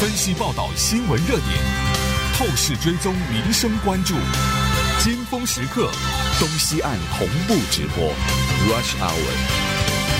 分析报道新闻热点，透视追踪民生关注，尖峰时刻，东西岸同步直播 Rush Hour。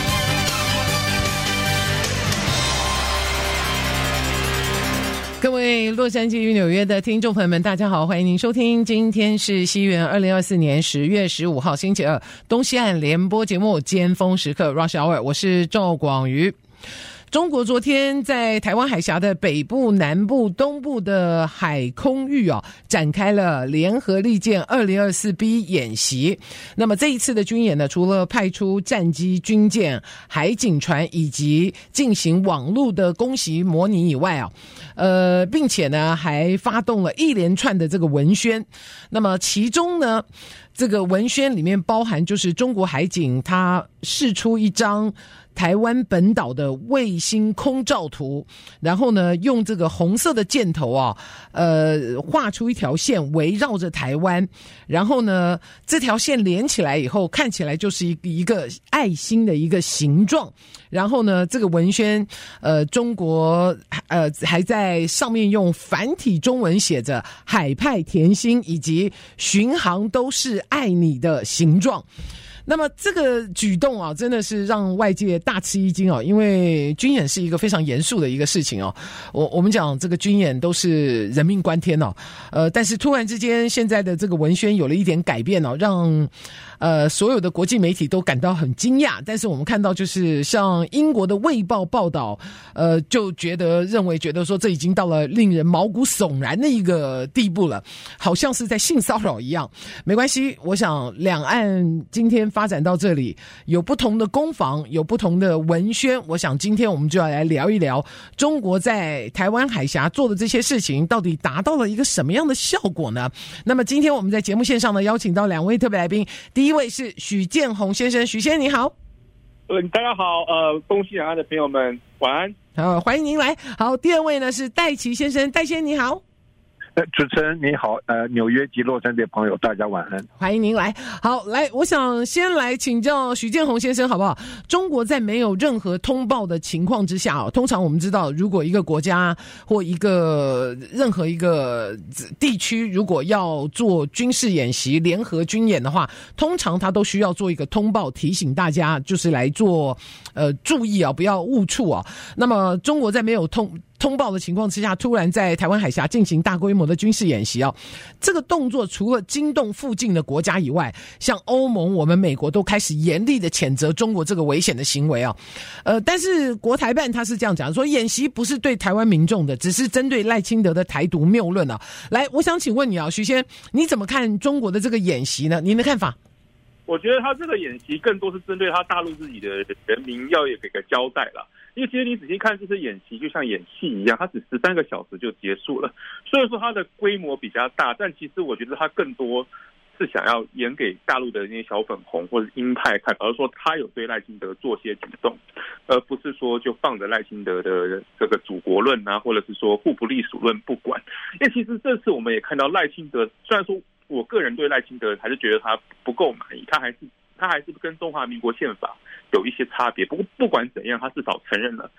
各位洛杉矶与纽约的听众朋友们，大家好，欢迎您收听，今天是西元2024年10月15号星期二，东西岸联播节目尖峰时刻 Rush Hour， 我是赵广瑜。中国昨天在台湾海峡的北部、南部、东部的海空域展开了联合利剑 2024B 演习。那么这一次的军演呢，除了派出战机、军舰、海警船以及进行网络的攻击模拟以外并且呢还发动了一连串的这个文宣。那么其中呢，这个文宣里面包含就是中国海警它释出一张台湾本岛的卫星空照图，然后呢用这个红色的箭头画出一条线围绕着台湾，然后呢这条线连起来以后看起来就是一个爱心的一个形状，然后呢这个文宣中国还在上面用繁体中文写着海派甜心以及巡航都是爱你的形状。那么这个举动真的是让外界大吃一惊因为军演是一个非常严肃的一个事情我们讲这个军演都是人命关天但是突然之间现在的这个文宣有了一点改变让所有的国际媒体都感到很惊讶。但是我们看到就是像英国的《卫报》报道就认为说这已经到了令人毛骨悚然的一个地步了，好像是在性骚扰一样。没关系，我想两岸今天发展到这里，有不同的攻防，有不同的文宣，我想今天我们就要来聊一聊中国在台湾海峡做的这些事情到底达到了一个什么样的效果呢？那么今天我们在节目线上呢邀请到两位特别来宾，第一位是许建宏先生，许先生你好。 大家好，东西两岸的朋友们晚安。 好，欢迎您来。好，第二位呢是戴琪先生，戴先生你好。 主持人你好，纽约及洛杉矶的朋友大家晚安， 欢迎您来。好，来，我想先来请教许建宏先生好不好？中国在没有任何通报的情况之下通常我们知道，如果一个国家或任何一个地区如果要做军事演习、联合军演的话，通常他都需要做一个通报，提醒大家就是来做注意不要误触那么中国在没有通报的情况之下，突然在台湾海峡进行大规模的军事演习这个动作除了惊动附近的国家以外，像欧盟、我们美国都开始严厉的谴责中国这个危险的行为但是国台办他是这样讲，说演习不是对台湾民众的，只是针对赖清德的台独谬论来，我想请问你许先，你怎么看中国的这个演习呢？您的看法？ 我觉得他这个演习更多是针对他大陆自己的人民要给个交代了。因为其实你仔细看这次演习就像演戏一样，它只13个小时就结束了。虽然说它的规模比较大，但其实我觉得它更多是想要演给大陆的那些小粉红或者鹰派看，而是说他有对赖清德做些举动，而不是说就放着赖清德的这个祖国论或者是说互不隶属论不管。因为其实这次我们也看到赖清德，虽然说我个人对赖清德还是觉得他不够满意，他还是跟中华民国宪法有一些差别。不过不管怎样，他至少承认了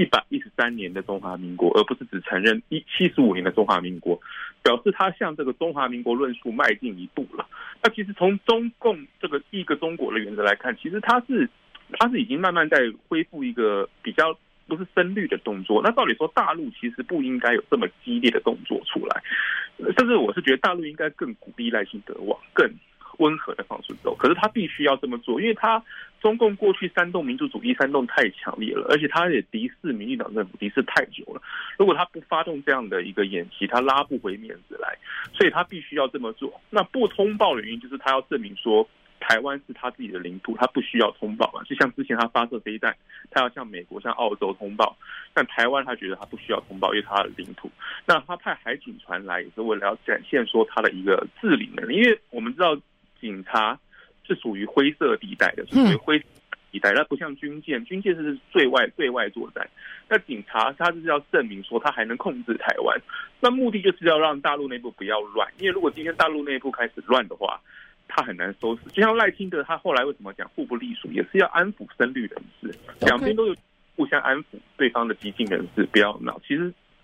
113年的中华民国，而不是只承认75年的中华民国，表示他向这个中华民国论述迈进一步了。那其实从中共这个一个中国的原则来看，其实他是已经慢慢在恢复一个比较不是深绿的动作。那照理说大陆其实不应该有这么激烈的动作出来，甚至我是觉得大陆应该更鼓励赖清德往更温和的方式走，可是他必须要这么做，因为他中共过去煽动民族主义煽动太强烈了，而且他也敌视民进党政府敌视太久了。如果他不发动这样的一个演习，他拉不回面子来，所以他必须要这么做。那不通报的原因就是他要证明说台湾是他自己的领土，他不需要通报嘛。就像之前他发射飞弹，他要向美国、向澳洲通报，但台湾他觉得他不需要通报，因为他的领土。那他派海警船来也是为了要展现说他的一个治理能力，因为我们知道警察是属于灰色地带的，属于灰色地带，它不像军舰是对外作战。那警察他就是要证明说他还能控制台湾，那目的就是要让大陆内部不要乱，因为如果今天大陆内部开始乱的话，他很难收拾。就像赖清德他后来为什么讲互不隶属，也是要安抚深绿人士，两边都有互相安抚对方的激进人士，不要闹。其实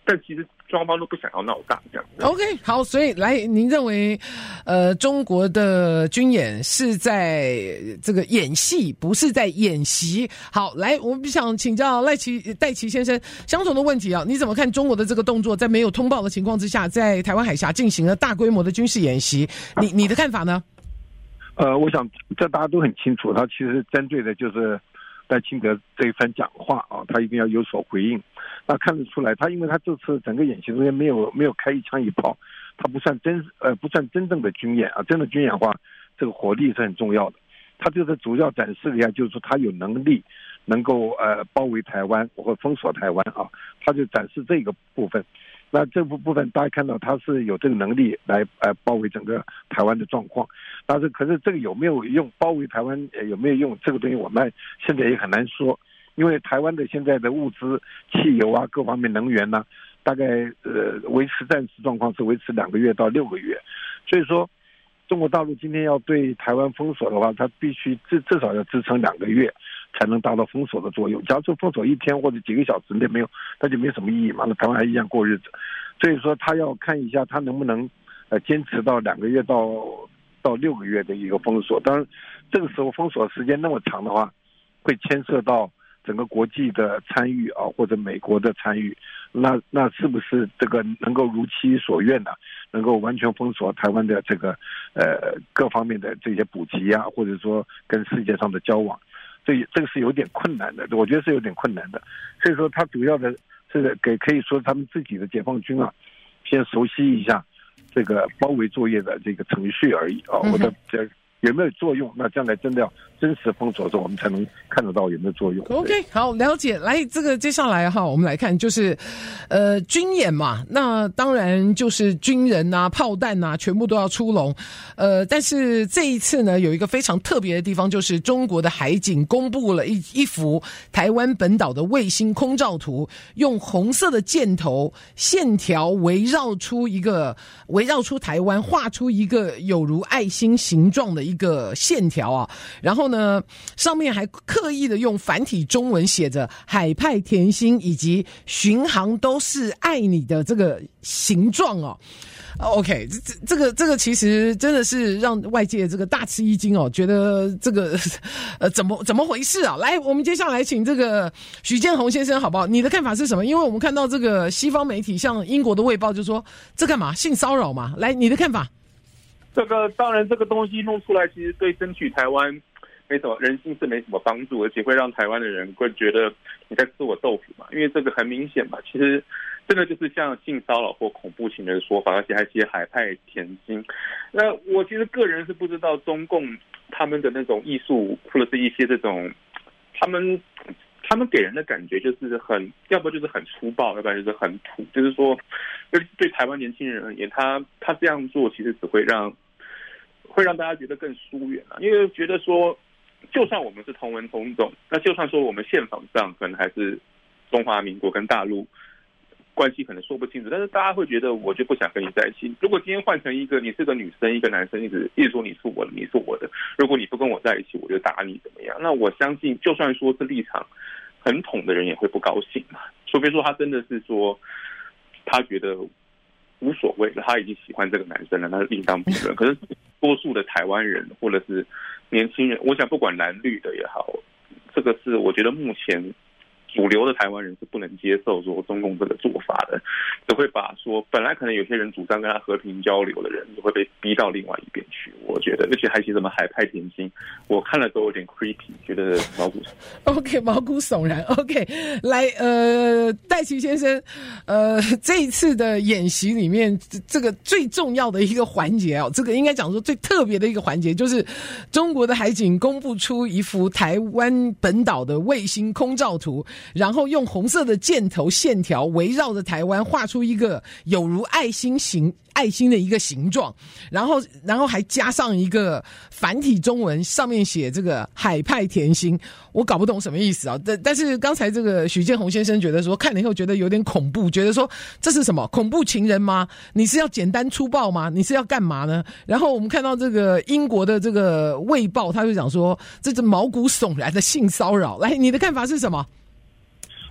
但其实双方都不想要闹大这样子。 OK， 好，所以来，您认为，中国的军演是在这个演戏，不是在演习？好，来，我们想请教戴奇先生相同的问题啊，你怎么看中国的这个动作，在没有通报的情况之下，在台湾海峡进行了大规模的军事演习？你的看法呢？ 我想这大家都很清楚，他其实针对的就是戴清德这一番讲话啊，他一定要有所回应。那看得出来，因为他这次整个演习中间没有开一枪一炮，他不算真正的军演啊。真的军演的话，这个火力是很重要的。他就是主要展示了一下，就是说他有能力能够包围台湾或封锁台湾啊，他就展示这个部分。那这部分大家看到他是有这个能力来包围整个台湾的状况，但是可是这个有没有用，包围台湾有没有用，这个东西我们现在也很难说，因为台湾的现在的物资、汽油啊各方面能源呢，大概维持战时状况是维持2个月到6个月，所以说中国大陆今天要对台湾封锁的话，它必须至少要支撑2个月才能达到封锁的作用。假如说封锁1天或者几个小时内没有，那就没什么意义嘛，那台湾还一样过日子。所以说他要看一下他能不能坚持到2个月到6个月的一个封锁。当然这个时候封锁时间那么长的话，会牵涉到整个国际的参与啊，或者美国的参与，那是不是这个能够如其所愿呢？能够完全封锁台湾的这个各方面的这些补给啊，或者说跟世界上的交往，这个是有点困难的，我觉得是有点困难的。所以说他主要的是可以说他们自己的解放军啊，先熟悉一下这个包围作业的这个程序而已啊。我的有没有作用？那将来真的要真实封锁的时候，我们才能看得到有没有作用。 OK， 好，了解。来，这个接下来哈，我们来看就是军演嘛，那当然就是军人啊、炮弹啊，全部都要出笼。但是这一次呢，有一个非常特别的地方，就是中国的海警公布了一幅台湾本岛的卫星空照图，用红色的箭头线条围绕出台湾，画出一个有如爱心形状的一个线条啊。然后呢，上面还刻意的用繁体中文写着海派甜心以及巡航都是爱你的这个形状哦。OK， 这个其实真的是让外界这个大吃一惊哦，觉得这个怎么回事啊？来，我们接下来请这个许建宏先生好不好？你的看法是什么？因为我们看到这个西方媒体，像英国的《卫报》就说这干嘛？性骚扰嘛？来，你的看法？ 这个当然，这个东西弄出来，其实对争取台湾没什么人心是没什么帮助，而且会让台湾的人会觉得你在吃我豆腐嘛。因为这个很明显嘛，其实真的就是像性骚扰或恐怖情人的说法，而且还写海派甜心。那我其实个人是不知道中共他们的那种艺术，或者是一些这种他们给人的感觉就是要不就是很粗暴，要不然就是很土。就是说，对台湾年轻人而言，他这样做其实只会让大家觉得更疏远了，因为觉得说，就算我们是同文同种，那就算说我们宪法上可能还是中华民国跟大陆关系可能说不清楚，但是大家会觉得我就不想跟你在一起。如果今天换成一个你是个女生，一个男生，一直说你是我的，你是我的，如果你不跟我在一起，我就打你怎么样？那我相信，就算说是立场很统的人也会不高兴嘛。除非说他真的是说他觉得无所谓了，他已经喜欢这个男生了，那另当别论。可是多数的台湾人或者是年轻人，我想不管蓝绿的也好，这个是我觉得目前主流的台湾人是不能接受说中共这个做法的，只会把说本来可能有些人主张跟他和平交流的人，就会被逼到另外一边去。我觉得，而且还写什么海派甜心，我看了都有点 creepy， 觉得毛骨悚然。 OK， 毛骨悚然。OK， 来，戴奇先生，这一次的演习里面，这个最重要的一个环节哦，这个应该讲说最特别的一个环节，就是中国的海警公布出一幅台湾本岛的卫星空照图。然后用红色的箭头线条围绕着台湾画出一个有如爱心的一个形状，然后还加上一个繁体中文，上面写这个海派甜心，我搞不懂什么意思啊。但是刚才这个许建宏先生觉得说看了以后觉得有点恐怖，觉得说这是什么恐怖情人吗？你是要简单粗暴吗？你是要干嘛呢？然后我们看到这个英国的这个卫报，他就讲说这是毛骨悚然的性骚扰。来，你的看法是什么？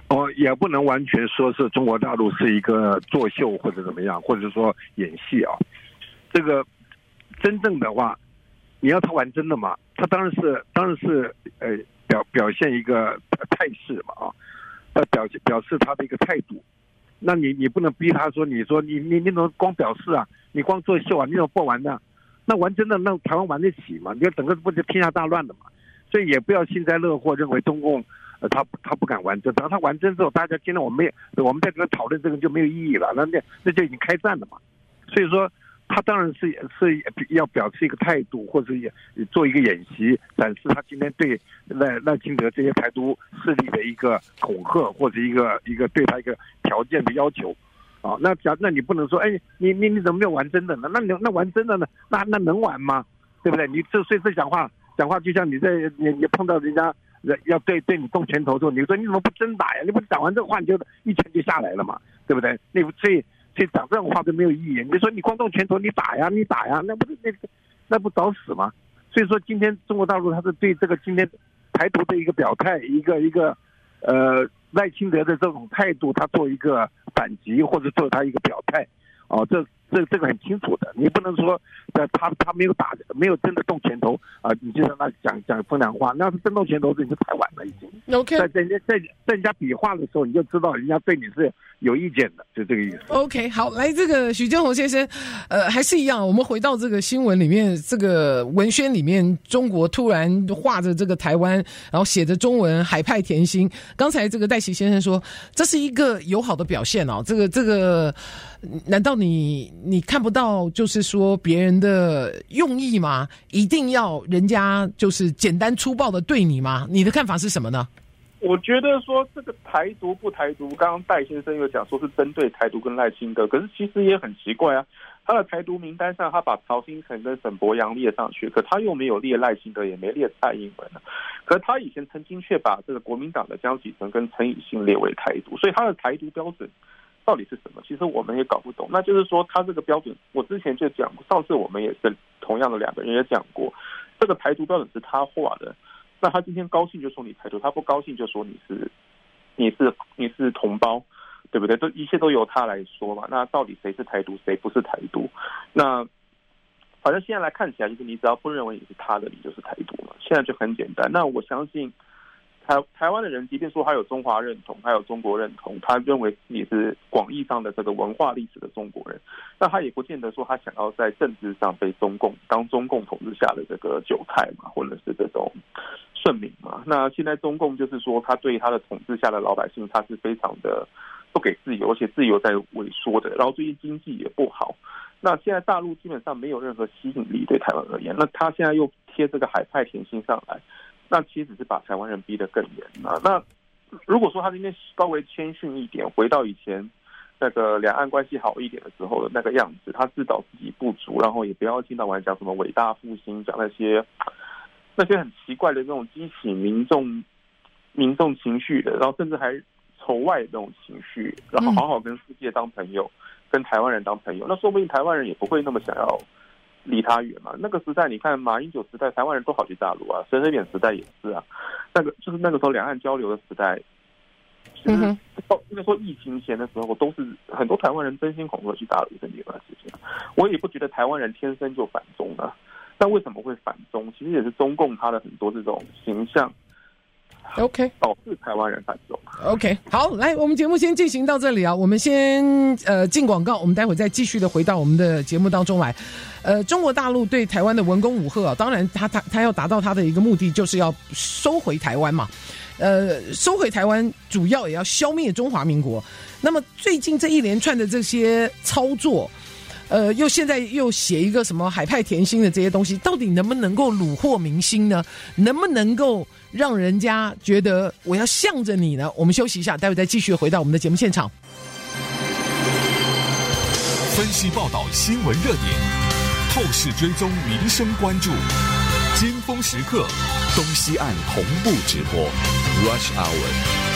也不能完全说是中国大陆是一个作秀或者怎么样，或者说演戏啊。这个真正的话，你要他玩真的嘛？他当然是表现一个态势嘛啊，表示他的一个态度。那你不能逼他说，你怎么光表示啊？你光作秀啊？你怎么不玩呢？那玩真的，那台湾玩得起嘛？你要整个不就天下大乱了嘛？所以也不要幸灾乐祸，认为中共他不敢玩真。等他玩真之后，大家今天我们在这讨论这个就没有意义了，那就已经开战了嘛。所以说，他当然是要表示一个态度，或者也做一个演习，展示他今天对赖清德这些台独势力的一个恐吓，或者一个对他一个条件的要求。啊，那你不能说，哎，你怎么没有玩真的呢？那玩真的呢？那能玩吗？对不对？你所以这讲话就像你碰到人家要对你动拳头的时候，你说你怎么不真打呀？你不讲完这个话，你就一拳就下来了嘛，对不对？所以讲这种话都没有意义。你说你光动拳头，你打呀，那不找死吗？所以说今天中国大陆他是对这个今天台独的一个表态，一个赖清德的这种态度，他做一个反击或者做他一个表态，这个很清楚的。你不能说他没有真的动拳头啊，你就让他讲风凉话，那要是真动拳头，你就太晚了已经。 OK， 在人家比划的时候，你就知道人家对你是有意见的，就这个意思。 OK， 好，来这个许建宏先生，还是一样，我们回到这个新闻里面，这个文宣里面，中国突然画着这个台湾，然后写着中文海派甜心。刚才这个戴奇先生说，这是一个友好的表现哦，这个。难道你看不到就是说别人的用意吗？一定要人家就是简单粗暴的对你吗？你的看法是什么呢？ 我觉得说这个台独不台独，刚刚戴先生有讲说是针对台独跟赖清德，可是其实也很奇怪啊。他的台独名单上，他把曹兴诚跟沈伯洋列上去，可他又没有列赖清德，也没列蔡英文啊。可他以前曾经却把这个国民党的江启臣跟陈以信列为台独，所以他的台独标准到底是什么？其实我们也搞不懂。那就是说，他这个标准，我之前就讲过，上次我们也是同样的两个人也讲过，这个台独标准是他画的。那他今天高兴就说你台独，他不高兴就说你是同胞，对不对？这一切都由他来说嘛。那到底谁是台独，谁不是台独？那反正现在来看起来，就是你只要不认为你是他的，你就是台独嘛。现在就很简单。那我相信。台湾的人，即便说他有中华认同，他有中国认同，他认为你是广义上的这个文化历史的中国人，那他也不见得说他想要在政治上被中共统治下的这个韭菜嘛，或者是这种顺民嘛。那现在中共就是说，他对他的统治下的老百姓，他是非常的不给自由，而且自由在萎缩的，然后最近经济也不好。那现在大陆基本上没有任何吸引力对台湾而言，那他现在又贴这个海派甜心上来。那其实是把台湾人逼得更严啊！那如果说他今天稍微谦逊一点，回到以前那个两岸关系好一点的时候的那个样子，他自找自己不足，然后也不要听到晚讲什么伟大复兴，讲那些很奇怪的那种激起民众情绪的，然后甚至还仇外的那种情绪，然后好好跟世界当朋友，跟台湾人当朋友，那说不定台湾人也不会那么想要离他远嘛。那个时代，你看马英九时代，台湾人都跑去大陆啊，陈水扁时代也是啊。那个时候两岸交流的时代，其实应该说疫情前的时候，都是很多台湾人争先恐后去大陆这段时间。我也不觉得台湾人天生就反中啊，但为什么会反中？其实也是中共他的很多这种形象。 OK， 导致台湾人反中。 OK， 好，来，我们节目先进行到这里啊，我们先进广告，我们待会再继续的回到我们的节目当中来。中国大陆对台湾的文攻武吓啊，当然他要达到他的一个目的，就是要收回台湾嘛。收回台湾主要也要消灭中华民国。那么最近这一连串的这些操作。现在又写一个什么海派甜心的这些东西，到底能不能够虏获民心呢？能不能够让人家觉得我要向着你呢？我们休息一下，待会再继续回到我们的节目现场。 分析报道新闻热点，透视追踪民生关注，尖峰时刻，东西岸同步直播 Rush Hour。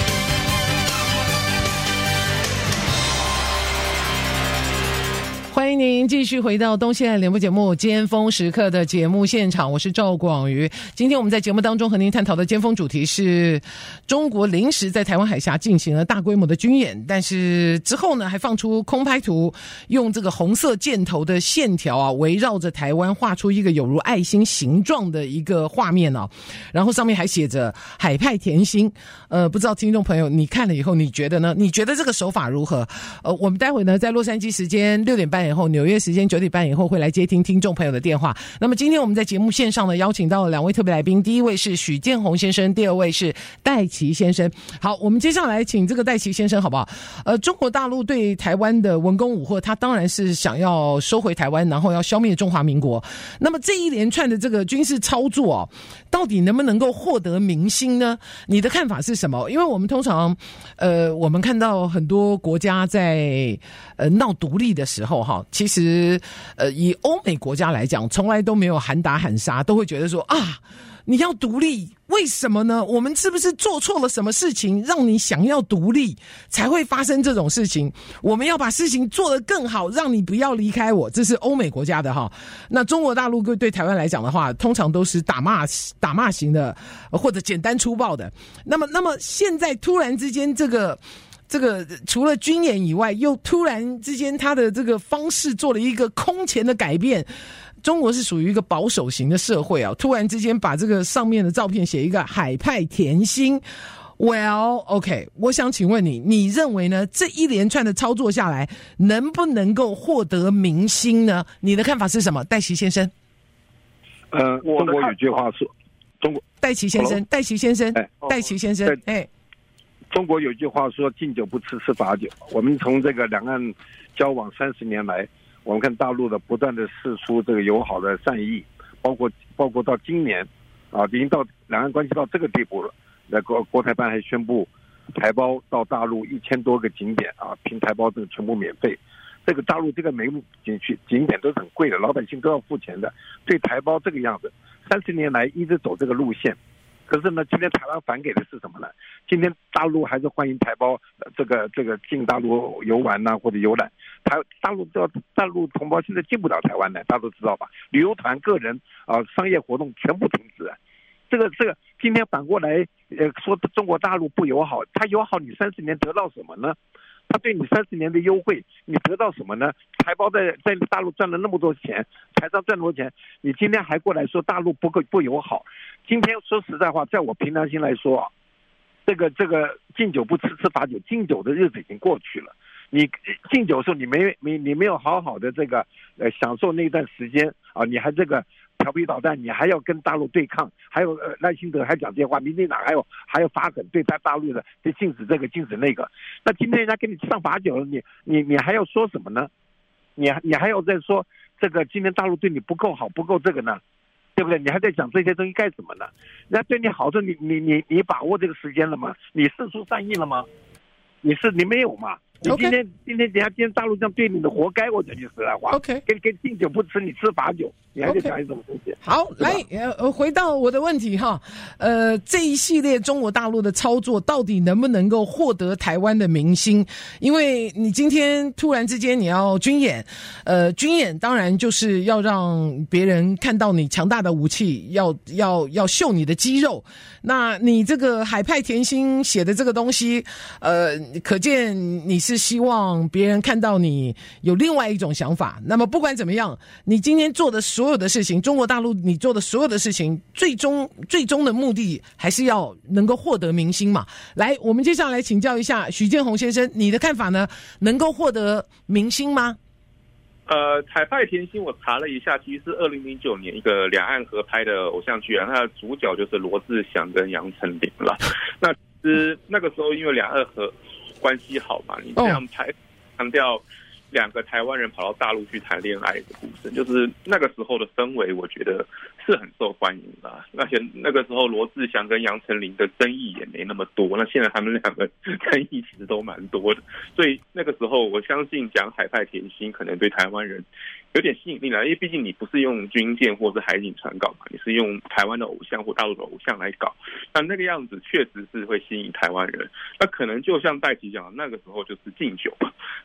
欢迎您继续回到东西岸联播节目尖峰时刻的节目现场，我是赵广瑜。今天我们在节目当中和您探讨的尖峰主题是中国临时在台湾海峡进行了大规模的军演，但是之后呢还放出空拍图，用这个红色箭头的线条啊围绕着台湾画出一个有如爱心形状的一个画面啊，然后上面还写着海派甜心。不知道听众朋友你看了以后你觉得呢？你觉得这个手法如何？我们待会呢在洛杉矶时间6点半以后，纽约时间9点半以后会来接听听众朋友的电话。那么今天我们在节目线上呢邀请到了2位特别来宾，第一位是许建宏先生，第二位是戴琪先生。好，我们接下来请这个戴琪先生好不好？中国大陆对台湾的文攻武吓，他当然是想要收回台湾，然后要消灭中华民国。那么这一连串的这个军事操作哦，到底能不能够获得民心呢？你的看法是什么？因为我们通常我们看到很多国家在闹独立的时候哈，其实以欧美国家来讲，从来都没有喊打喊杀，都会觉得说啊，你要独立，为什么呢？我们是不是做错了什么事情，让你想要独立，才会发生这种事情？我们要把事情做得更好，让你不要离开我。这是欧美国家的哈。那中国大陆对台湾来讲的话，通常都是打骂型的，或者简单粗暴的。那么现在突然之间这个除了军演以外，又突然之间他的这个方式做了一个空前的改变。中国是属于一个保守型的社会啊，突然之间把这个上面的照片写一个海派甜心。Well, OK， 我想请问你认为呢？这一连串的操作下来，能不能够获得民心呢？你的看法是什么，戴琪先生？ 中国有句话说， 戴琪先生， 中国有句话说，敬酒不吃吃罚酒。我们从这个两岸交往30年来，我们看大陆的不断的释出这个友好的善意，包括到今年啊，已经到两岸关系到这个地步了。那国台办还宣布台胞到大陆1000多个景点啊，凭台胞这个全部免费。这个大陆这个每个景点都是很贵的，老百姓都要付钱的。对台胞这个样子，30年来一直走这个路线。可是呢，今天台湾反给的是什么呢？今天大陆还是欢迎台胞这个进大陆游玩呐、或者游览。大陆同胞现在进不了台湾的，大家都知道吧？旅游团、个人商业活动全部停止。这个今天反过来说中国大陆不友好，他友好你30年得到什么呢？他对你30年的优惠，你得到什么呢？台胞在大陆赚了那么多钱，台商赚那么多钱，你今天还过来说大陆不友好？今天说实在话，在我凭良心来说啊，这个敬酒不吃吃罚酒，敬酒的日子已经过去了。你敬酒的时候，你没有好好的这个享受那段时间啊，你还这个调皮捣蛋，你还要跟大陆对抗，还有赖清德还讲电话，民进党还有发狠对大陆的，对禁止这个禁止那个。那今天人家给你上罚酒了，你还要说什么呢？你还要再说这个今天大陆对你不够好，不够这个呢？对不对？你还在讲这些东西干什么呢？人家对你好的，你把握这个时间了吗？你释出善意了吗？你没有嘛？你今天大陆这样对你的，活该！我讲句实在话。 OK， 跟敬酒不吃，你吃罚酒，你还在讲一种东西。 好，来，回到我的问题哈，这一系列中国大陆的操作到底能不能够获得台湾的民心？因为你今天突然之间你要军演，军演当然就是要让别人看到你强大的武器，要秀你的肌肉。那你这个海派甜心写的这个东西，可见你是希望别人看到你有另外一种想法。那么不管怎么样，你今天做的所有的事情，中国大陆你做的所有的事情，最终的目的还是要能够获得民心嘛。来，我们接下来请教一下许建宏先生，你的看法呢？能够获得民心吗？ 海派甜心我查了一下，其实是2009年一个两岸合拍的偶像剧啊，它的主角就是罗志祥跟杨丞琳了。那其实那个时候因为两岸关系好嘛，你这样拍强调2个台湾人跑到大陆去谈恋爱的故事，就是那个时候的氛围，我觉得是很受欢迎的。而且那个时候罗志祥跟杨丞琳的争议也没那么多，那现在他们2个争议其实都蛮多的，所以那个时候我相信讲海派甜心可能对台湾人有点吸引力了，因为毕竟你不是用军舰或是海警船搞嘛，你是用台湾的偶像或大陆的偶像来搞，那个样子确实是会吸引台湾人。那可能就像戴琪讲的，那个时候就是敬酒嘛，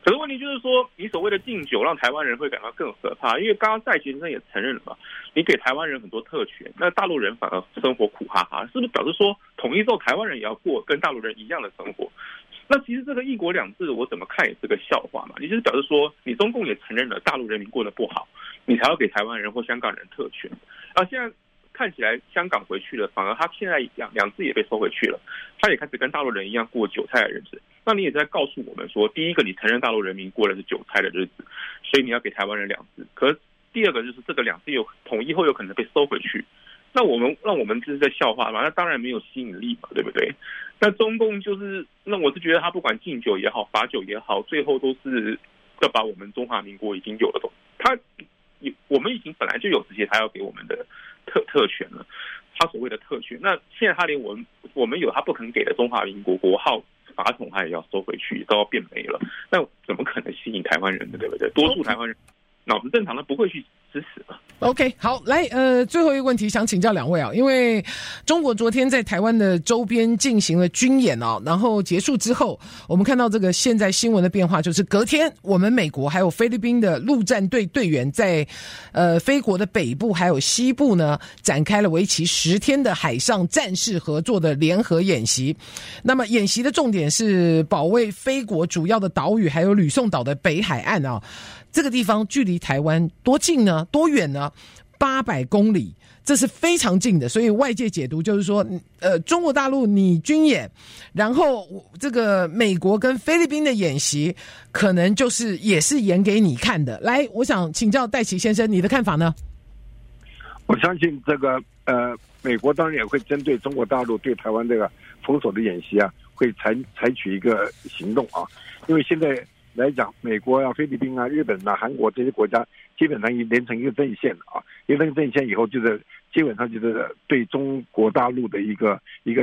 可是问题就是说，你所谓的禁酒让台湾人会感到更可怕，因为刚刚戴先生也承认了嘛，你给台湾人很多特权，那大陆人反而生活苦哈哈，是不是表示说统一之后台湾人也要过跟大陆人一样的生活？那其实这个一国两制我怎么看也是个笑话嘛，也就是表示说你中共也承认了大陆人民过得不好，你才要给台湾人或香港人特权。现在看起来香港回去了，反而他现在两制也被收回去了，他也开始跟大陆人一样过韭菜的日子。那你也在告诉我们说，第一个你承认大陆人民过的是韭菜的日子，所以你要给台湾人两制。可是第二个就是这个两制有统一后有可能被收回去，那让我们就是在笑话嘛，那当然没有吸引力嘛，对不对？那中共就是那我是觉得他不管禁酒也好，罚酒也好，最后都是要把我们中华民国已经有的东西，我们已经本来就有这些他要给我们的特权了，他所谓的特权，那现在他连我们有他不肯给的中华民国国号法统他也要收回去，都要变没了，那怎么可能吸引台湾人的，对不对？多数台湾人脑子正常的不会去支持嘛。 OK， 好，来，最后一个问题想请教两位啊，因为中国昨天在台湾的周边进行了军演啊，然后结束之后，我们看到这个现在新闻的变化，就是隔天我们美国还有菲律宾的陆战队队员在菲国的北部还有西部呢，展开了为期10天的海上战事合作的联合演习。那么演习的重点是保卫菲国主要的岛屿还有吕宋岛的北海岸啊。这个地方距离台湾多近呢？多远呢？800公里，这是非常近的。所以外界解读就是说，中国大陆你军演，然后这个美国跟菲律宾的演习，可能就是也是演给你看的。来，我想请教戴琪先生，你的看法呢？ 我相信这个美国当然也会针对中国大陆对台湾这个封锁的演习啊，会采取一个行动啊，因为现在来讲，美国啊、菲律宾啊、日本啊、韩国这些国家基本上已连成一个阵线啊，连成阵线以后，就是基本上就是对中国大陆的一个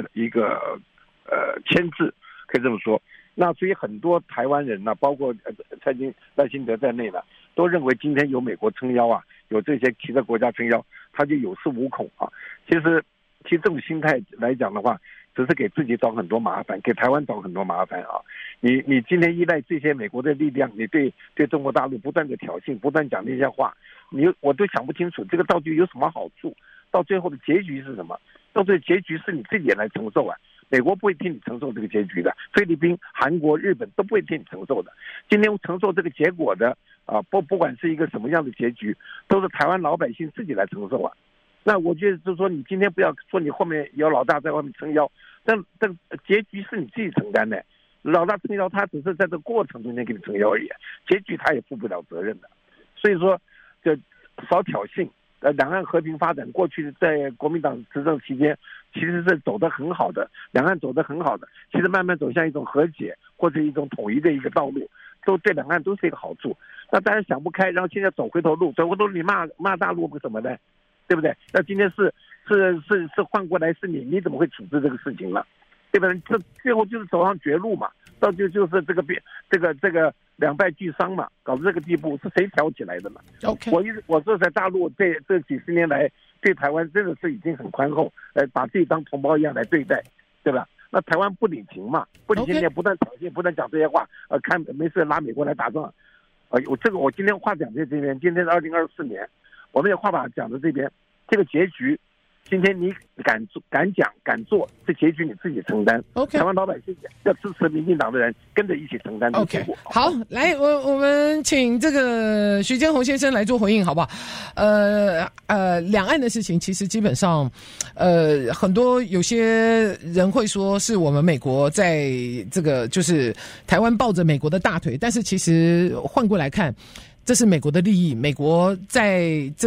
牵制，可以这么说。那所以很多台湾人呢，包括赖清德在内呢，都认为今天有美国撑腰啊，有这些其他国家撑腰，他就有恃无恐啊。其实这种心态来讲的话，只是给自己找很多麻烦，给台湾找很多麻烦啊！你今天依赖这些美国的力量，你对中国大陆不断的挑衅，不断讲这些话，我都想不清楚这个到底有什么好处，到最后的结局是什么？到最后结局是你自己来承受啊！美国不会替你承受这个结局的，菲律宾、韩国、日本都不会替你承受的。今天承受这个结果的啊，不管是一个什么样的结局，都是台湾老百姓自己来承受啊！那我觉得就是说，你今天不要说你后面有老大在外面撑腰，但这个结局是你自己承担的。老大撑腰，他只是在这个过程中间给你撑腰而已，结局他也负不了责任的。所以说，就少挑衅。两岸和平发展，过去在国民党执政期间，其实是走得很好的，两岸走得很好的，其实慢慢走向一种和解或者一种统一的一个道路，都对两岸都是一个好处。那大家想不开，然后现在走回头路，你骂大陆什么的，对不对？那今天是换过来是你怎么会处置这个事情了？对不对？这最后就是走上绝路嘛，到就是这个两败俱伤嘛，搞到这个地步是谁挑起来的嘛 ？OK， 我这在大陆这几十年来对台湾真的是已经很宽厚，把自己当同胞一样来对待，对吧？那台湾不领情嘛，不领情也不断挑衅，不断讲这些话，看没事拿美国来打仗，我今天话讲在这边，今天是2024年，我们也话把讲到这边，这个结局。今天你敢讲敢做，这结局你自己承担。 OK， 台湾老百姓要支持民进党的人跟着一起承担这个结果。 好，来，我们请这个徐坚宏先生来做回应，好不好？两岸的事情其实基本上，很多有些人会说是我们美国在这个就是台湾抱着美国的大腿，但是其实换过来看。这是美国的利益，美国在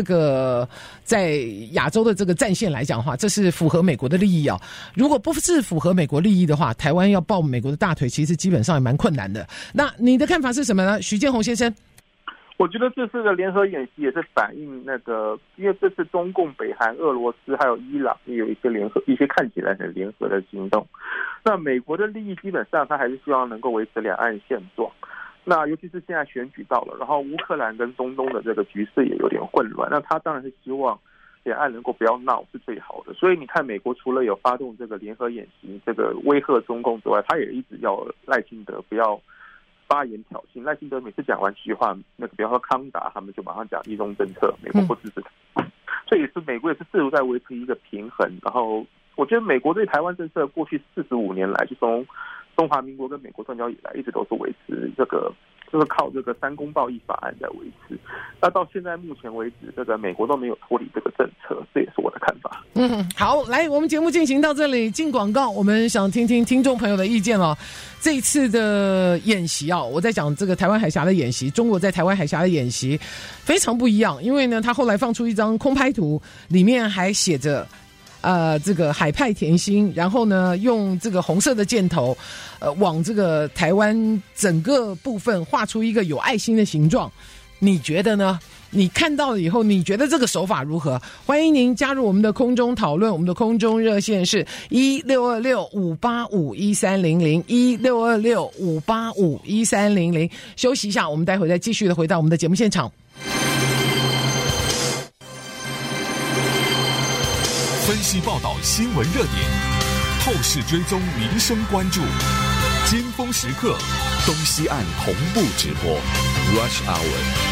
亚洲的这个战线来讲的话，这是符合美国的利益啊。如果不是符合美国利益的话，台湾要抱美国的大腿，其实基本上也蛮困难的。那你的看法是什么呢，徐建宏先生？ 我觉得这次的联合演习也是反映因为这次中共、北韩、俄罗斯还有伊朗也有一些看起来很联合的行动。那美国的利益基本上，他还是希望能够维持两岸现状。那尤其是现在选举到了，然后乌克兰跟中东的这个局势也有点混乱，那他当然是希望两岸能够不要闹是最好的。所以你看，美国除了有发动这个联合演习，这个威吓中共之外，他也一直要赖清德不要发言挑衅。赖清德每次讲完几句话，那个比方说康达他们就马上讲一中政策，美国不支持他，所以美国也是试图在维持一个平衡。然后我觉得美国对台湾政策过去45年来，就从中华民国跟美国断交以来，一直都是维持这个。就是靠这个3公报1法案在维持，那到现在目前为止，这个美国都没有脱离这个政策，这也是我的看法。 好，来，我们节目进行到这里，进广告，我们想听听听众朋友的意见哦。这一次的演习啊，我在讲这个台湾海峡的演习，中国在台湾海峡的演习非常不一样，因为呢，他后来放出一张空拍图，里面还写着。这个海派甜心，然后呢，用这个红色的箭头，往这个台湾整个部分画出一个有爱心的形状。你觉得呢？你看到了以后，你觉得这个手法如何？欢迎您加入我们的空中讨论，我们的空中热线是1626-585-1300，1626-585-1300。休息一下，我们待会再继续的回到我们的节目现场。 分析报道新闻热点，透视追踪民生关注，尖峰时刻，东西岸同步直播 Rush Hour。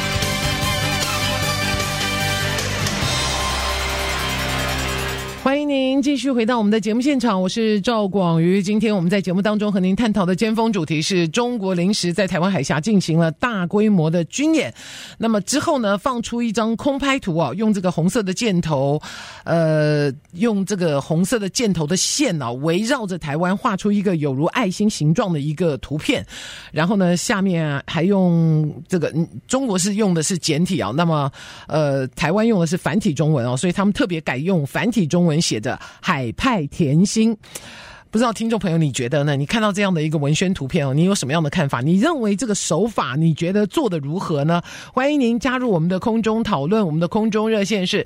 欢迎您继续回到我们的节目现场，我是赵广瑜。今天我们在节目当中和您探讨的尖峰主题是中国临时在台湾海峡进行了大规模的军演，那么之后呢，放出一张空拍图啊，用这个红色的箭头，用这个红色的箭头的线啊，围绕着台湾画出一个有如爱心形状的一个图片，然后呢，下面还用这个中国是用的是简体啊，那么台湾用的是繁体中文哦，所以他们特别改用繁体中文写着海派甜心。不知道听众朋友你觉得呢？你看到这样的一个文宣图片哦，你有什么样的看法？你认为这个手法你觉得做得如何呢？欢迎您加入我们的空中讨论，我们的空中热线是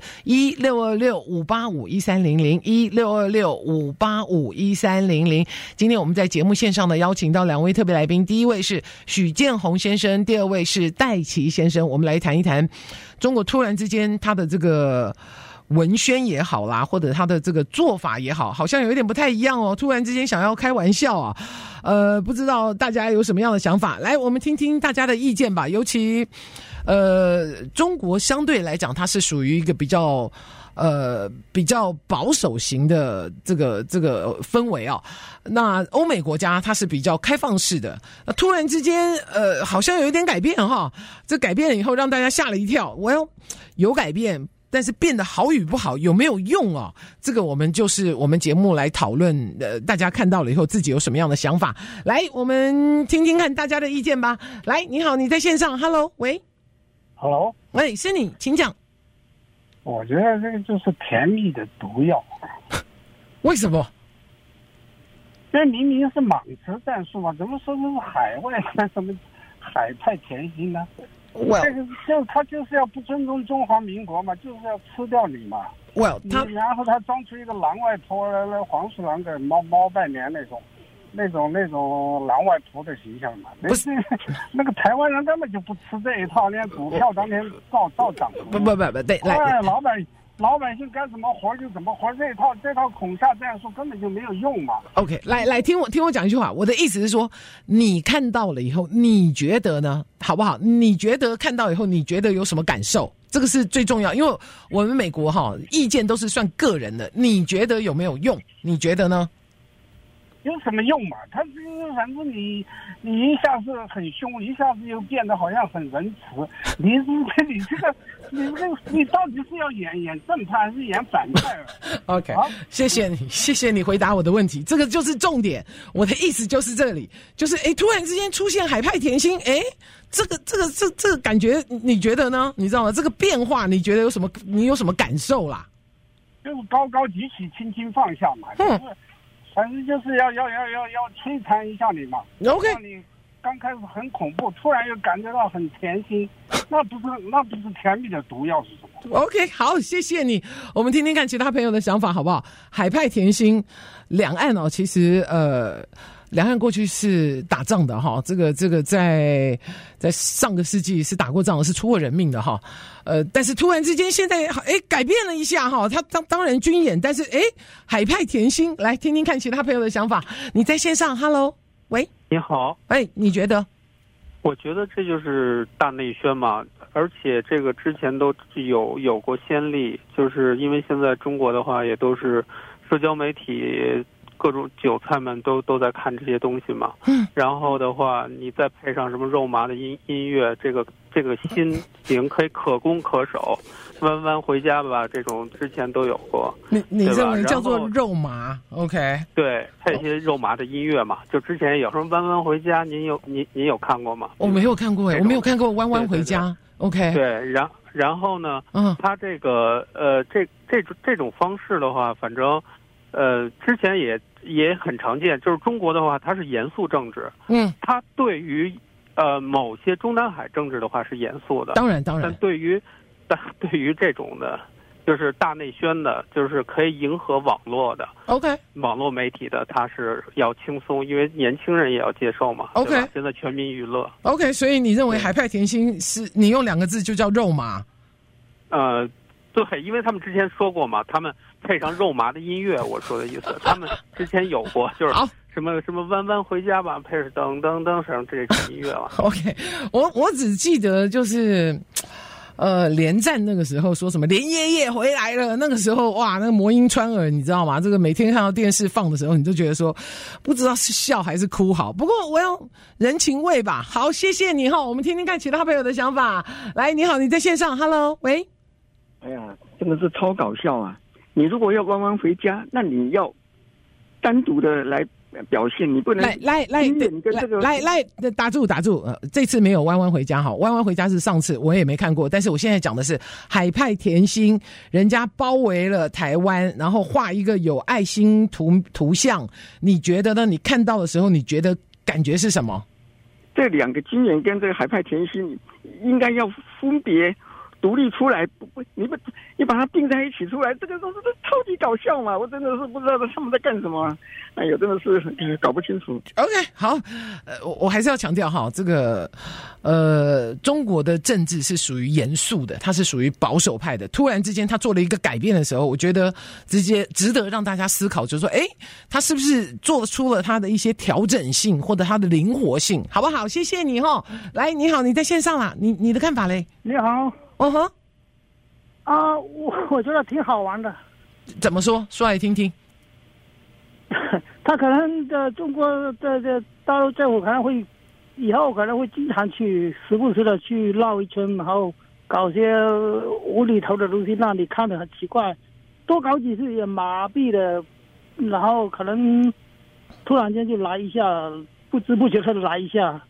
1626-585-1300 1626-585-1300。今天我们在节目线上呢邀请到2位特别来宾，第一位是许建宏先生，第二位是戴琪先生。我们来谈一谈中国突然之间他的这个文宣也好啦，或者他的这个做法也好，好像有一点不太一样哦。突然之间想要开玩笑啊，不知道大家有什么样的想法？来，我们听听大家的意见吧。尤其，中国相对来讲，它是属于一个比较保守型的这个氛围啊。那欧美国家它是比较开放式的，那突然之间好像有一点改变哈。这改变了以后让大家吓了一跳。有改变。但是变得好与不好有没有用啊？这个我们就是我们节目来讨论，大家看到了以后自己有什么样的想法？来，我们听听看大家的意见吧。来，你好，你在线上 ，Hello， 喂 ，Hello， 喂，是你，请讲。 我觉得这个就是甜蜜的毒药。 为什么？ 这明明是莽吃战术嘛，怎么说是海外什么海派甜心呢？这个他就是要不尊重中华民国嘛，就是要吃掉你嘛。然后他装出一个狼外婆来黄鼠狼给猫拜年那种狼外婆的形象嘛。不是，那个台湾人根本就不吃这一套，连股票当天照涨。 不，对，来， 老百姓该怎么活就怎么活，这套恐吓战术根本就没有用嘛。 OK， 来听我讲一句话，我的意思是说，你看到了以后，你觉得呢？好不好？你觉得看到以后，你觉得有什么感受？这个是最重要，因为我们美国意见都是算个人的，你觉得有没有用？你觉得呢？ 有什么用嘛？他反正你一下子很凶，一下子又变得好像很仁慈。你到底是要演正派还是演反派 ？OK， 谢谢你回答我的问题，这个就是重点。我的意思就是这里，就是突然之间出现海派甜心，这个感觉，你觉得呢？你知道吗？这个变化，你觉得你有什么感受啦？ 就是高高举起，轻轻放下嘛。反正就是要摧残一下你嘛。 OK， 让你刚开始很恐怖，突然又感觉到很甜心，那不是甜蜜的毒药是什么 ？OK， 好，谢谢你。我们听听看其他朋友的想法好不好？海派甜心，两岸其实两岸过去是打仗的哈，这个在上个世纪是打过仗的，是出过人命的哈。但是突然之间现在改变了一下哈，他当然军演，但是海派甜心，来听听看其他朋友的想法。你在线上 ，Hello， 喂， 你好， 你觉得？ 我觉得这就是大内宣嘛，而且这个之前都有过先例，就是因为现在中国的话也都是社交媒体各种韭菜们都在看这些东西嘛，然后的话你再配上什么肉麻的音乐，这个心情可以可攻可守，弯弯回家吧，这种之前都有过。 你认为叫做肉麻 ？OK， 对，配一些肉麻的音乐嘛，就之前有什么弯弯回家，您有看过吗？ 我没有看过我没有看过弯弯回家。OK， 对，然后呢，他这个这种方式的话，反正之前也很常见，就是中国的话，它是严肃政治，它对于某些中南海政治的话是严肃的， 当然， 但对于这种的，就是大内宣的，就是可以迎合网络的 ，OK， 网络媒体的，它是要轻松，因为年轻人也要接受嘛 ，OK， 现在全民娱乐 ，OK， 所以你认为海派甜心是你用2个字就叫肉麻？ 对，因为他们之前说过嘛，他们配上肉麻的音乐，我说的意思，他们之前有过，就是什么弯弯回家吧，配上噔噔噔上这种音乐了。 OK， 我只记得就是连战那个时候说什么连爷爷回来了，那个时候哇，那个魔音穿耳，你知道吗？这个每天看到电视放的时候，你就觉得说不知道是笑还是哭好。不过我要人情味吧。好，谢谢你哈，我们听听看其他朋友的想法。来，你好，你在线上 ，Hello， 喂。 哎呀，真的是超搞笑啊！你如果要弯弯回家，那你要单独的来表现，你不能来打住，这次没有弯弯回家哈，弯弯回家是上次我也没看过，但是我现在讲的是海派甜心，人家包围了台湾，然后画一个有爱心图像，你觉得呢？你看到的时候，你觉得感觉是什么？ 这2个金元跟这个海派甜心应该要分别独立出来，你把它并在一起出来，这个都是超级搞笑嘛！我真的是不知道他们在干什么，哎呦，真的是搞不清楚。 OK， 好，我还是要强调哈，这个中国的政治是属于严肃的，它是属于保守派的。突然之间他做了一个改变的时候，我觉得直接值得让大家思考，就是说，他是不是做出了他的一些调整性或者他的灵活性，好不好？谢谢你哈。来，你好，你在线上啦，你的看法嘞？ 你好。我觉得挺好玩的。 怎么说？说来听听。 他可能中国的大陆政府可能会以后可能会经常去时不时的去绕一圈，然后搞些无厘头的东西，让你看得很奇怪。多搞几次也麻痹的，然后可能突然间就来一下，不知不觉的来一下。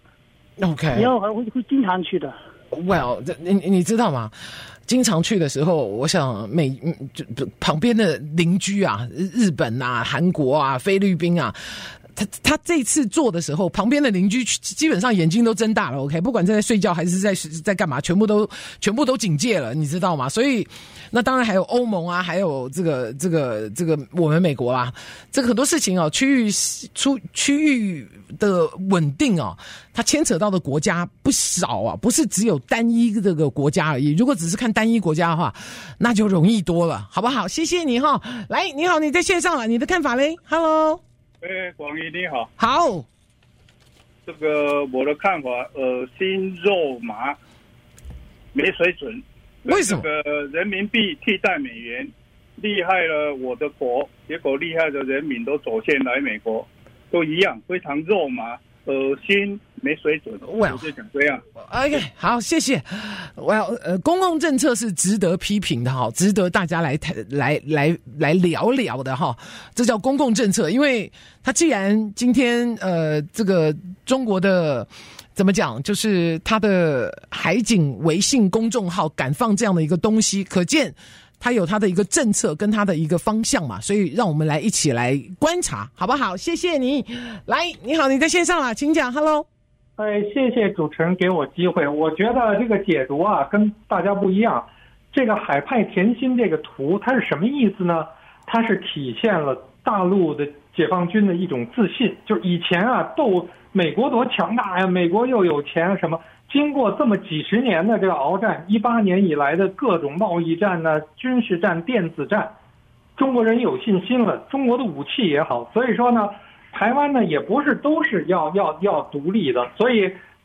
OK。 以后还会经常去的。 Well， 你知道吗？经常去的时候，我想旁边的邻居啊，日本啊、韩国啊、菲律宾啊，他这次做的时候，旁边的邻居基本上眼睛都睁大了 ，OK， 不管在睡觉还是在干嘛，全部都警戒了，你知道吗？所以那当然还有欧盟啊，还有这个我们美国啦，这个很多事情哦，区域的稳定哦，它牵扯到的国家不少啊，不是只有单一这个国家而已。如果只是看单一国家的话，那就容易多了，好不好？谢谢你哈。来，你好，你在线上了，你的看法嘞 ？Hello。 广义你好。 好。 这个我的看法，心肉麻，没水准。 为什么？ 这个人民币替代美元，厉害了我的国，结果厉害的人民都走线来美国，都一样，非常肉麻。心没水准，我就讲这样。 OK， 好，谢谢。公共政策是值得批评的哈，值得大家来聊聊的哈。这叫公共政策，因为它既然今天这个中国的怎么讲，就是它的海警微信公众号敢放这样的一个东西，可见他有他的一个政策跟他的一个方向嘛，所以让我们来一起来观察，好不好？谢谢你。来，你好，你在线上了，请讲。Hello。 谢谢主持人给我机会。我觉得这个解读啊跟大家不一样。这个海派甜心这个图，它是什么意思呢？它是体现了大陆的解放军的一种自信，就是以前啊斗美国多强大呀，美国又有钱什么。经过这么几十年的这个鏖战，18年以来的各种贸易战呢、军事战、电子战，中国人有信心了，中国的武器也好，所以说呢，台湾呢也不是都是要独立的，所以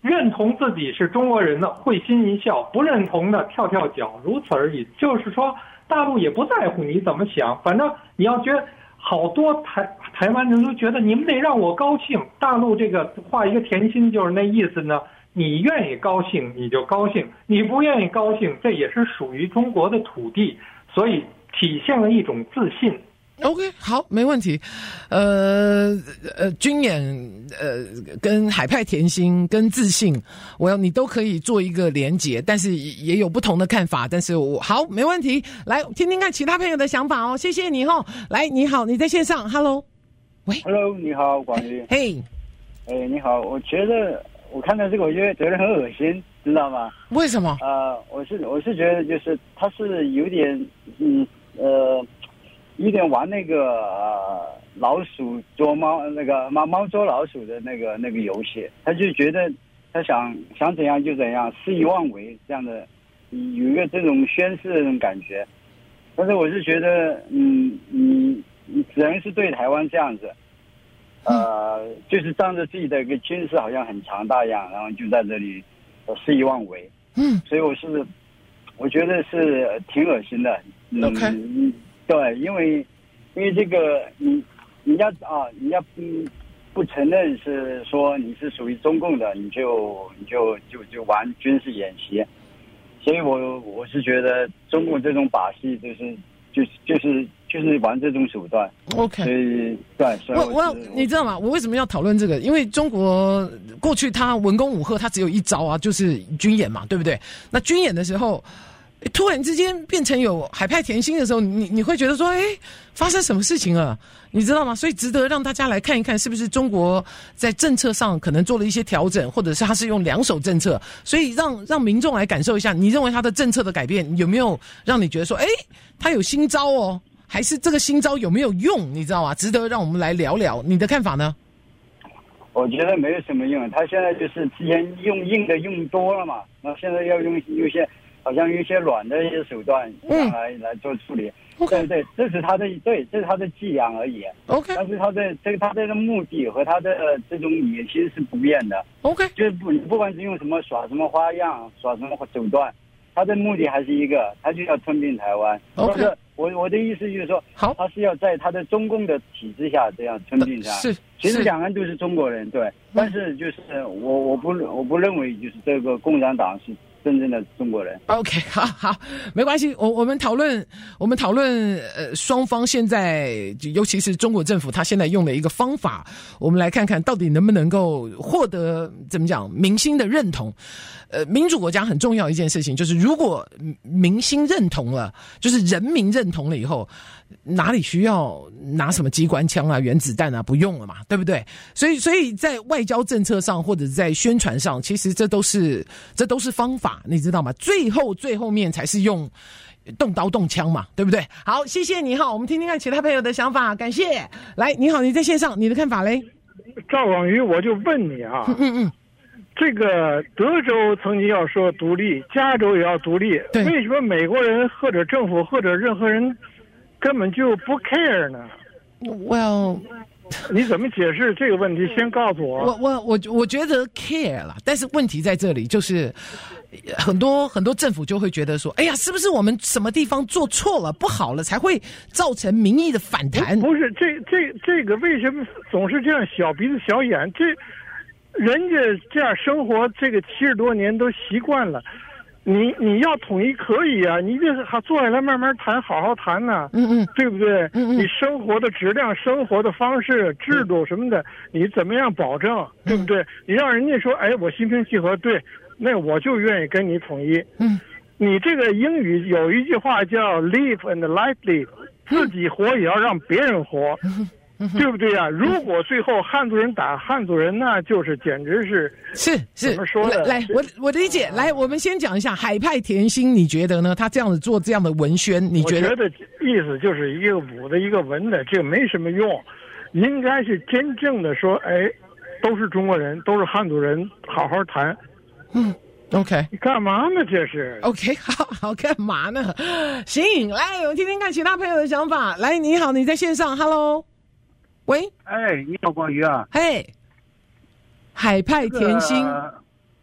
认同自己是中国人的会心一笑，不认同的跳跳脚，如此而已。就是说，大陆也不在乎你怎么想，反正你要觉得好多台湾人都觉得你们得让我高兴。大陆这个画一个甜心就是那意思呢，你愿意高兴你就高兴，你不愿意高兴，这也是属于中国的土地，所以体现了一种自信。 OK， 好，没问题。军演跟海派甜心跟自信，你都可以做一个连结，但是也有不同的看法。但是好，没问题。来听听看其他朋友的想法哦，谢谢你哦。来，你好，你在线上 ，Hello， 喂 ，Hello， 你好，广宇。 嘿， 你好，我觉得我看到这个，我觉得很恶心，知道吗？ 为什么？ 我是觉得就是他是有点有点玩那个老鼠捉猫，那个猫捉老鼠的那个游戏，他就觉得他想怎样就怎样，肆意妄为这样的，有一个这种宣誓的那种感觉。但是我是觉得，你只能是对台湾这样子，就是仗着自己的一个军事好像很强大一样，然后就在这里肆意妄为。所以我觉得是挺恶心的。 OK。 对，因为这个你要不承认是说你是属于中共的，你就玩军事演习，所以我是觉得中共这种把戏就是玩这种手段。 OK， 所以对，所以你知道吗？我为什么要讨论这个？因为中国过去他文攻武吓，他只有一招啊，就是军演嘛，对不对？那军演的时候，突然之间变成有海派甜心的时候，你会觉得说，发生什么事情了？你知道吗？所以值得让大家来看一看，是不是中国在政策上可能做了一些调整，或者是他是用两手政策，所以让民众来感受一下，你认为他的政策的改变有没有让你觉得说，他有新招哦，还是这个新招有没有用？你知道吗？值得让我们来聊聊，你的看法呢？ 我觉得没有什么用，他现在就是之前用硬的用多了嘛，那现在要用一些。好像有一些软的一些手段来做处理，对，这是他的伎俩而已。 OK， 但是他的目的和他的这种野心是不变的。 OK， 就是不管是用什么耍什么花样，耍什么手段，他的目的还是一个，他就要吞并台湾。 OK， 我的意思就是说， 好， 他是要在他的中共的体制下这样吞并他。 是， 其实两岸都是中国人，对，但是就是我不认为就是这个共产党是真正的中国人。 OK， 好，没关系，我们讨论双方现在，尤其是中国政府他现在用的一个方法，我们来看看到底能不能够获得怎么讲民心的认同。民主国家很重要一件事情就是如果民心认同了，就是人民认同了以后，哪里需要拿什么机关枪啊原子弹啊，不用了嘛，对不对？所以在外交政策上或者在宣传上，其实这都是方法，你知道吗？最后面才是用动刀动枪嘛，对不对？好，谢谢你哈，我们听听看其他朋友的想法，感谢。来，你好，你在线上，你的看法嘞？ 赵广瑜，我就问你啊，这个德州曾经要说独立，加州也要独立，为什么美国人或者政府或者任何人根本就不 care 呢？ Well， 你怎么解释这个问题？先告诉我。 我觉得 care 啦，但是问题在这里，就是很多政府就会觉得说，哎呀，是不是我们什么地方做错了、不好了，才会造成民意的反弹？ 不是，这个为什么总是这样小鼻子小眼？人家这样生活这个70多年都习惯了，你要统一可以啊，你这还坐下来慢慢谈，好好谈呢，对不对？你生活的质量、生活的方式、制度什么的，你怎么样保证，对不对？你让人家说，我心平气和，对，那我就愿意跟你统一。你这个英语有一句话叫 live and let live， 自己活也要让别人活。对不对呀？如果最后汉族人打汉族人，那就是简直是怎么说呢？ 来，我理解。来，我们先讲一下海派甜心，你觉得呢？他这样子做这样的文宣，你觉得？ 我觉得意思就是一个武的，一个文的，这个没什么用。应该是真正的说，都是中国人，都是汉族人，好好谈。 OK， 你干嘛呢？这是 OK， 好，干嘛呢？行，来，我们听听看其他朋友的想法。来，你好，你在线上 ，Hello。喂， 你好，广宇啊。 嘿，海派甜心，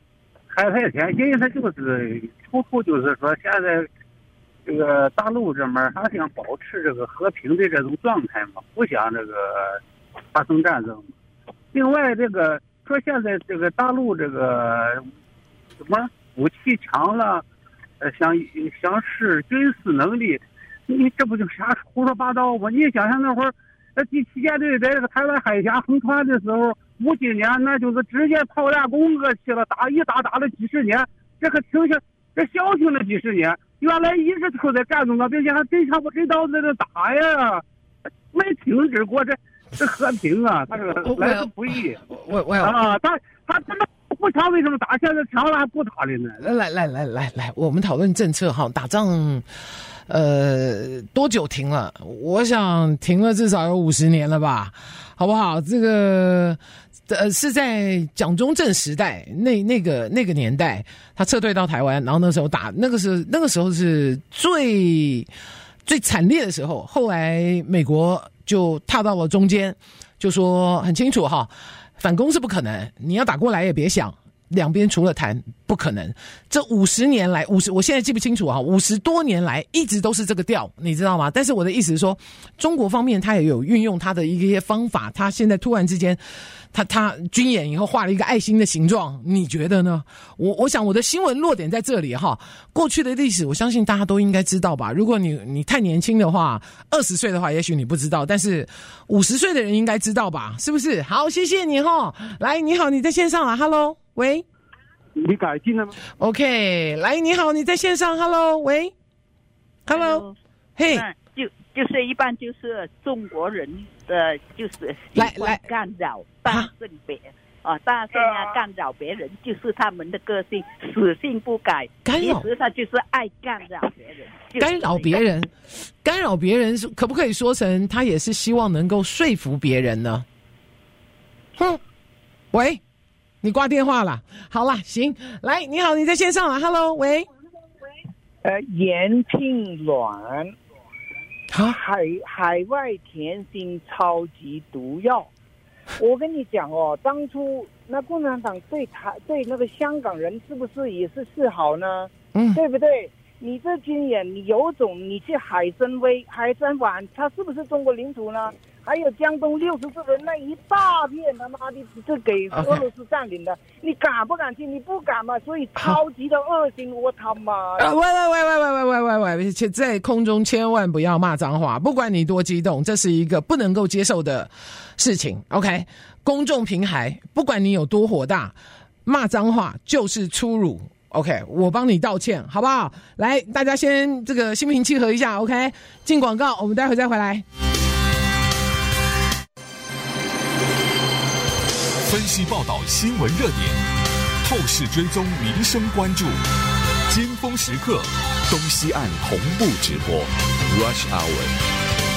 海派甜心，它就是突出，就是说现在这个大陆这面还想保持这个和平的这种状态嘛，不想这个发生战争。另外，这个说现在这个大陆这个什么武器强了，想使军事能力，你这不就瞎胡说八道吗？你想想那会儿，第7舰队在这个台湾海峡横穿的时候，50年那就是直接炮弹攻过去了，打了几十年，这可停下，这消停了几十年。原来一直处在战争上，并且还真枪不真刀在这打呀，没停止过这和平啊，他这个来之不易。他真的不强，为什么打？现在强了还不打了呢？ 来，我们讨论政策哈，打仗。多久停了？我想停了至少有50年了吧，好不好？这个是在蒋中正时代那个年代，他撤退到台湾，然后那时候打，那个时候是最惨烈的时候。后来美国就踏到了中间，就说很清楚哈，反攻是不可能，你要打过来也别想。两边除了谈不可能，这50年来我现在记不清楚啊，50多年来一直都是这个调，你知道吗？但是我的意思是说，中国方面他也有运用他的一些方法，他现在突然之间，他军演以后画了一个爱心的形状，你觉得呢？我想我的新闻落点在这里哈，过去的历史我相信大家都应该知道吧。如果你太年轻的话，20岁的话也许你不知道，但是50岁的人应该知道吧？是不是？好，谢谢你哈。来，你好，你在线上啊 ，Hello。喂， 你改进了吗 ？OK， 来，你好，你在线上 ，Hello， 喂 ，Hello， 嘿， 就是一般就是中国人的就是喜欢干扰大圣别大圣干扰别人，就是他们的个性，死性不改，其实他就是爱干扰别人， 干扰别人，可不可以说成他也是希望能够说服别人呢？喂。你挂电话了，好啦，行，来，你好，你在线上了 ，Hello， 喂， 延聘卵，海外甜心超级毒药，我跟你讲哦，当初那共产党对那个香港人是不是也是示好呢？对不对？你这军演，你有种，你去海参崴，它是不是中国领土呢？还有江东64人那一大片，他妈的是给俄罗斯占领的，你敢不敢去？你不敢嘛，所以超级的恶心，我他妈！ 喂，在空中千万不要骂脏话，不管你多激动，这是一个不能够接受的事情。OK， 公众平台，不管你有多火大，骂脏话就是粗鲁。OK， 我帮你道歉，好不好？来，大家先这个心平气和一下。OK， 进广告，我们待会再回来。 分析报道新闻热点，透视追踪民生关注，尖峰时刻，东西岸同步直播 Rush Hour。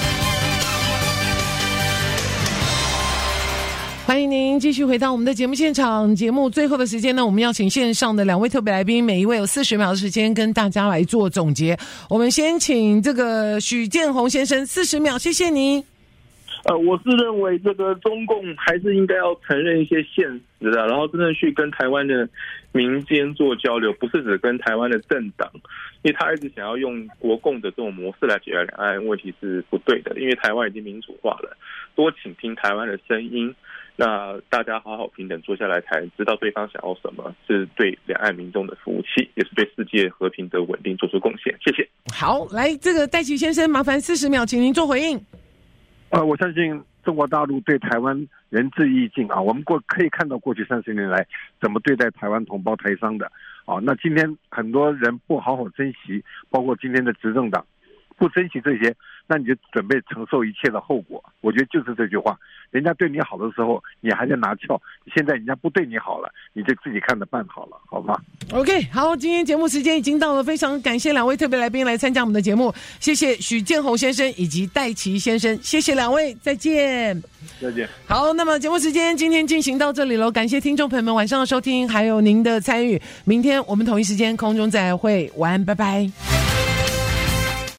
欢迎您继续回到我们的节目现场。节目最后的时间呢，我们要请线上的2位特别来宾，每一位有40秒的时间跟大家来做总结。我们先请这个许建宏先生40秒，谢谢你。 我是认为这个中共还是应该要承认一些现实的，然后真正去跟台湾的民间做交流，不是只跟台湾的政党，因为他一直想要用国共的这种模式来解决两岸问题是不对的，因为台湾已经民主化了，多倾听台湾的声音，那大家好好平等坐下来谈，知道对方想要什么，是对两岸民众的服务器，也是对世界和平的稳定做出贡献。谢谢。 好，来，这个戴奇先生，麻烦40秒，请您做回应。 我相信中国大陆对台湾仁至义尽啊，我们可以看到过去30年来怎么对待台湾同胞台商的啊。那今天很多人不好好珍惜，包括今天的执政党不珍惜这些，那你就准备承受一切的后果。我觉得就是这句话，人家对你好的时候你还在拿翘，现在人家不对你好了，你就自己看着办好了，好吗？ OK， 好，今天节目时间已经到了，非常感谢2位特别来宾来参加我们的节目，谢谢许建宏先生以及戴奇先生，谢谢2位，再见。 再见。 好，那么节目时间今天进行到这里了，感谢听众朋友们晚上的收听，还有您的参与，明天我们同一时间空中再会，晚安，拜拜。